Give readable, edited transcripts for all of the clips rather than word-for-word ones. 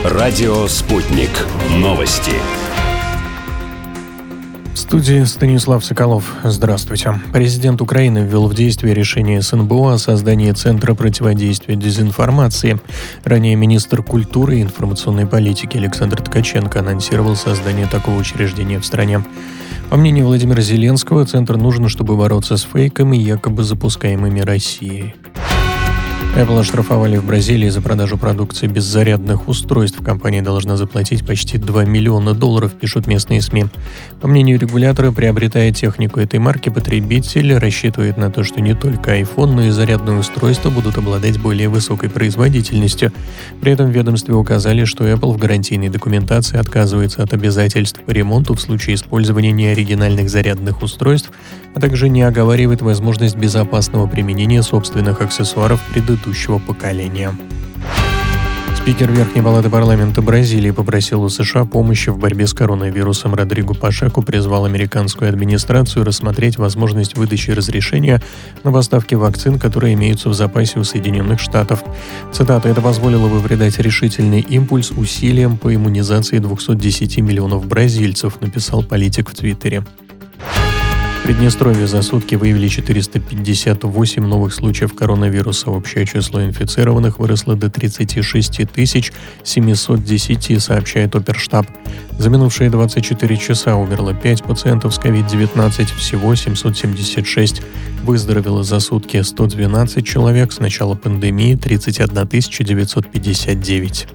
Радио «Спутник». Новости. В студии Станислав Соколов. Здравствуйте. Президент Украины ввел в действие решение СНБО о создании Центра противодействия дезинформации. Ранее министр культуры и информационной политики Александр Ткаченко анонсировал создание такого учреждения в стране. По мнению Владимира Зеленского, Центр нужен, чтобы бороться с фейками, якобы запускаемыми Россией. Apple оштрафовали в Бразилии за продажу продукции без зарядных устройств. Компания должна заплатить почти $2 миллиона, пишут местные СМИ. По мнению регулятора, приобретая технику этой марки, потребитель рассчитывает на то, что не только iPhone, но и зарядные устройства будут обладать более высокой производительностью. При этом в ведомстве указали, что Apple в гарантийной документации отказывается от обязательств по ремонту в случае использования неоригинальных зарядных устройств, а также не оговаривает возможность безопасного применения собственных аксессуаров предыдущего поколения. Спикер Верхней палаты парламента Бразилии попросил у США помощи в борьбе с коронавирусом. Родриго Пашеку призвал американскую администрацию рассмотреть возможность выдачи разрешения на поставки вакцин, которые имеются в запасе у Соединенных Штатов. Цитата: «Это позволило бы придать решительный импульс усилиям по иммунизации 210 миллионов бразильцев», написал политик в Твиттере. В Приднестровье за сутки выявили 458 новых случаев коронавируса. Общее число инфицированных выросло до 36 710, сообщает Оперштаб. За минувшие 24 часа умерло 5 пациентов с COVID-19, всего 776. Выздоровело за сутки 112 человек, с начала пандемии 31 959.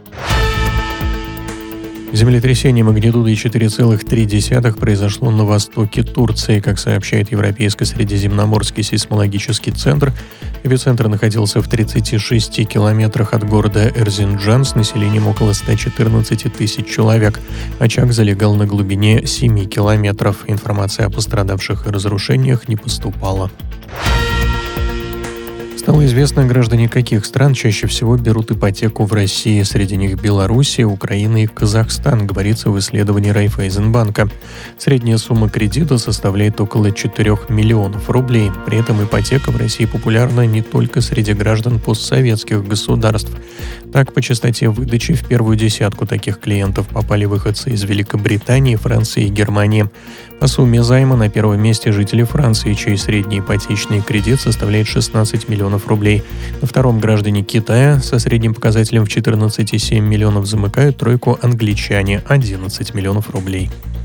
Землетрясение магнитудой 4,3 произошло на востоке Турции. Как сообщает Европейско-Средиземноморский сейсмологический центр, эпицентр находился в 36 километрах от города Эрзинджан с населением около 114 тысяч человек. Очаг залегал на глубине 7 километров. Информация о пострадавших и разрушениях не поступала. Стало известно, граждане каких стран чаще всего берут ипотеку в России. Среди них Белоруссия, Украина и Казахстан, говорится в исследовании Райффайзенбанка. Средняя сумма кредита составляет около 4 миллионов рублей. При этом ипотека в России популярна не только среди граждан постсоветских государств. Так, по частоте выдачи в первую десятку таких клиентов попали выходцы из Великобритании, Франции и Германии. По сумме займа на первом месте жители Франции, чей средний ипотечный кредит составляет 16 миллионов рублей. На втором граждане Китая со средним показателем в 14,7 миллионов замыкают тройку англичане – 11 миллионов рублей.